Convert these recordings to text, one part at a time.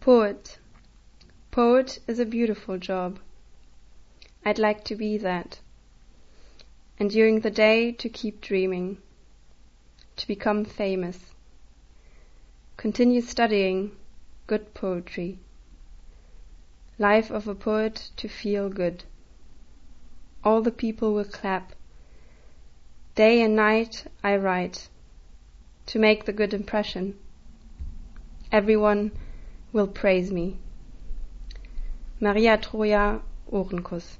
Poet. Poet is a beautiful job. I'd like to be that. And during the day to keep dreaming. To become famous. Continue studying good poetry. Life of a poet to feel good. All the people will clap. Day and night I write. To make the good impression. Everyone will praise me. Maria Troja, Ohrenkuss.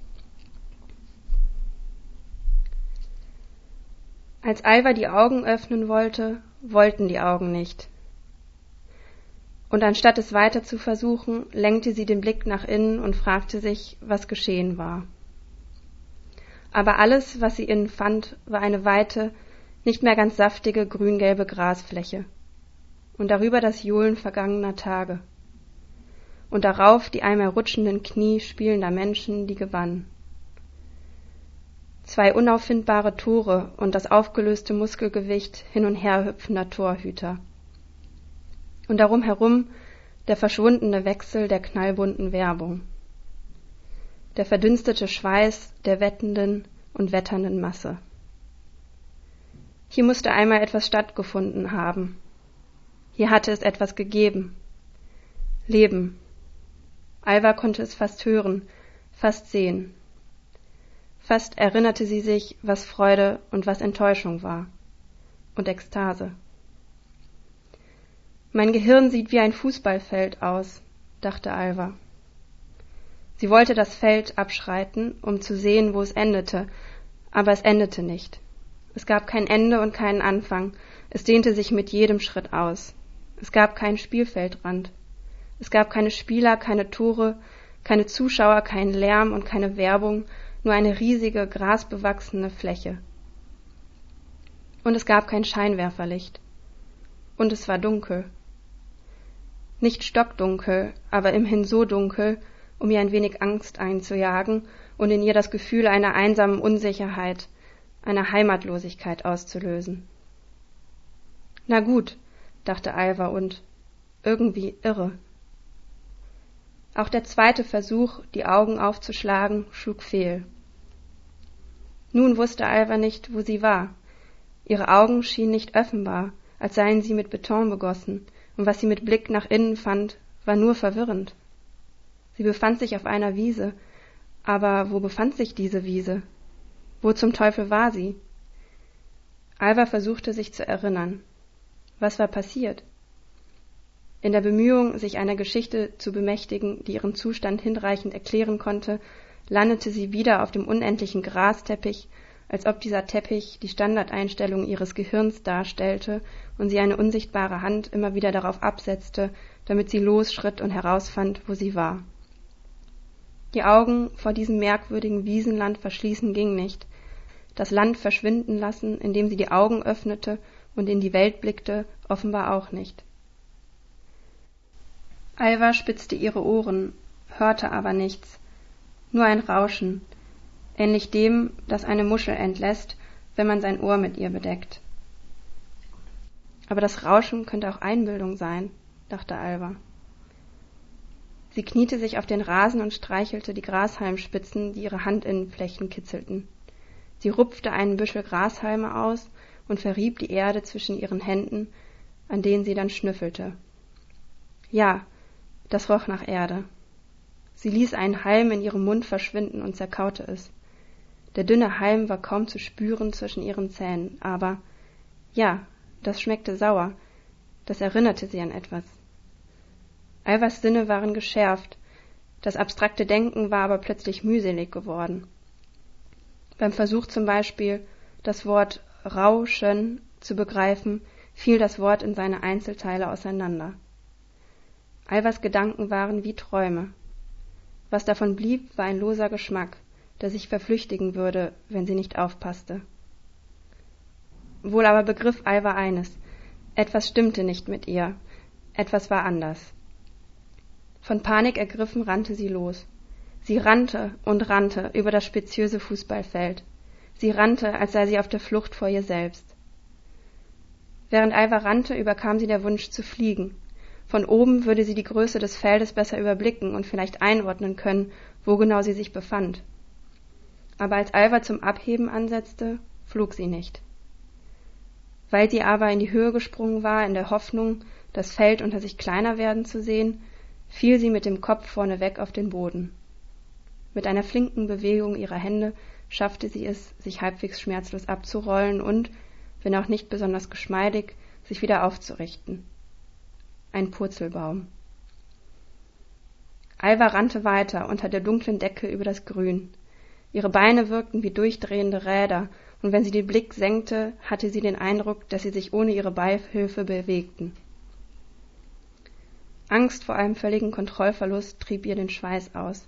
Als Alva die Augen öffnen wollte, wollten die Augen nicht. Und anstatt es weiter zu versuchen, lenkte sie den Blick nach innen und fragte sich, was geschehen war. Aber alles, was sie innen fand, war eine weite, nicht mehr ganz saftige, grün-gelbe Grasfläche. Und darüber das Johlen vergangener Tage. Und darauf die einmal rutschenden Knie spielender Menschen, die gewannen. 2 unauffindbare Tore und das aufgelöste Muskelgewicht hin und her hüpfender Torhüter. Und darum herum der verschwundene Wechsel der knallbunten Werbung. Der verdünstete Schweiß der wettenden und wetternden Masse. Hier musste einmal etwas stattgefunden haben. Hier hatte es etwas gegeben. Leben. Alva konnte es fast hören, fast sehen. Fast erinnerte sie sich, was Freude und was Enttäuschung war. Und Ekstase. Mein Gehirn sieht wie ein Fußballfeld aus, dachte Alva. Sie wollte das Feld abschreiten, um zu sehen, wo es endete, aber es endete nicht. Es gab kein Ende und keinen Anfang, es dehnte sich mit jedem Schritt aus. Es gab keinen Spielfeldrand. Es gab keine Spieler, keine Tore, keine Zuschauer, keinen Lärm und keine Werbung, nur eine riesige, grasbewachsene Fläche. Und es gab kein Scheinwerferlicht. Und es war dunkel. Nicht stockdunkel, aber immerhin so dunkel, um ihr ein wenig Angst einzujagen und in ihr das Gefühl einer einsamen Unsicherheit, einer Heimatlosigkeit auszulösen. Na gut, dachte Alva und irgendwie irre. Auch der zweite Versuch, die Augen aufzuschlagen, schlug fehl. Nun wusste Alva nicht, wo sie war. Ihre Augen schienen nicht offenbar, als seien sie mit Beton begossen, und was sie mit Blick nach innen fand, war nur verwirrend. Sie befand sich auf einer Wiese, aber wo befand sich diese Wiese? Wo zum Teufel war sie? Alva versuchte sich zu erinnern. Was war passiert? In der Bemühung, sich einer Geschichte zu bemächtigen, die ihren Zustand hinreichend erklären konnte, landete sie wieder auf dem unendlichen Grasteppich, als ob dieser Teppich die Standardeinstellung ihres Gehirns darstellte und sie eine unsichtbare Hand immer wieder darauf absetzte, damit sie losschritt und herausfand, wo sie war. Die Augen vor diesem merkwürdigen Wiesenland verschließen ging nicht, das Land verschwinden lassen, indem sie die Augen öffnete und in die Welt blickte, offenbar auch nicht. Alva spitzte ihre Ohren, hörte aber nichts, nur ein Rauschen, ähnlich dem, das eine Muschel entlässt, wenn man sein Ohr mit ihr bedeckt. Aber das Rauschen könnte auch Einbildung sein, dachte Alva. Sie kniete sich auf den Rasen und streichelte die Grashalmspitzen, die ihre Handinnenflächen kitzelten. Sie rupfte einen Büschel Grashalme aus und verrieb die Erde zwischen ihren Händen, an denen sie dann schnüffelte. Ja, das roch nach Erde. Sie ließ einen Halm in ihrem Mund verschwinden und zerkaute es. Der dünne Halm war kaum zu spüren zwischen ihren Zähnen, aber ja, das schmeckte sauer. Das erinnerte sie an etwas. Alvas Sinne waren geschärft, das abstrakte Denken war aber plötzlich mühselig geworden. Beim Versuch zum Beispiel, das Wort Rauschen zu begreifen, fiel das Wort in seine Einzelteile auseinander. Alvas Gedanken waren wie Träume. Was davon blieb, war ein loser Geschmack, der sich verflüchtigen würde, wenn sie nicht aufpasste. Wohl aber begriff Alva eines: Etwas stimmte nicht mit ihr, etwas war anders. Von Panik ergriffen rannte sie los. Sie rannte und rannte über das speziöse Fußballfeld. Sie rannte, als sei sie auf der Flucht vor ihr selbst. Während Alva rannte, überkam sie der Wunsch zu fliegen, Von oben würde sie die Größe des Feldes besser überblicken und vielleicht einordnen können, wo genau sie sich befand. Aber als Alva zum Abheben ansetzte, flog sie nicht. Weil sie aber in die Höhe gesprungen war, in der Hoffnung, das Feld unter sich kleiner werden zu sehen, fiel sie mit dem Kopf vorneweg auf den Boden. Mit einer flinken Bewegung ihrer Hände schaffte sie es, sich halbwegs schmerzlos abzurollen und, wenn auch nicht besonders geschmeidig, sich wieder aufzurichten. Ein Purzelbaum. Alva rannte weiter unter der dunklen Decke über das Grün. Ihre Beine wirkten wie durchdrehende Räder, und wenn sie den Blick senkte, hatte sie den Eindruck, dass sie sich ohne ihre Beihilfe bewegten. Angst vor einem völligen Kontrollverlust trieb ihr den Schweiß aus.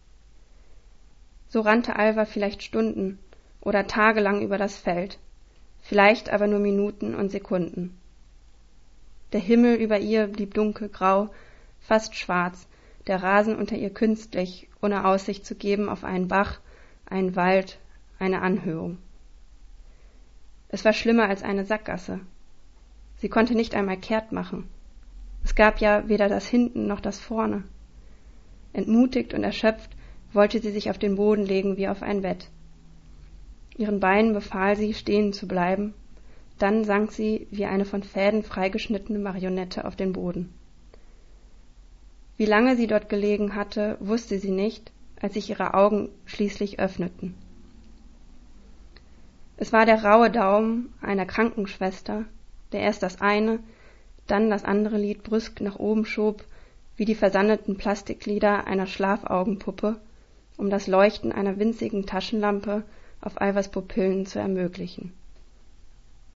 So rannte Alva vielleicht Stunden oder tagelang über das Feld, vielleicht aber nur Minuten und Sekunden. Der Himmel über ihr blieb dunkelgrau, fast schwarz, der Rasen unter ihr künstlich, ohne Aussicht zu geben auf einen Bach, einen Wald, eine Anhöhung. Es war schlimmer als eine Sackgasse. Sie konnte nicht einmal kehrt machen. Es gab ja weder das Hinten noch das Vorne. Entmutigt und erschöpft wollte sie sich auf den Boden legen wie auf ein Bett. Ihren Beinen befahl sie, stehen zu bleiben. Dann sank sie wie eine von Fäden freigeschnittene Marionette auf den Boden. Wie lange sie dort gelegen hatte, wusste sie nicht, als sich ihre Augen schließlich öffneten. Es war der raue Daumen einer Krankenschwester, der erst das eine, dann das andere Lid brüsk nach oben schob, wie die versandeten Plastiklider einer Schlafaugenpuppe, um das Leuchten einer winzigen Taschenlampe auf Alvas Pupillen zu ermöglichen.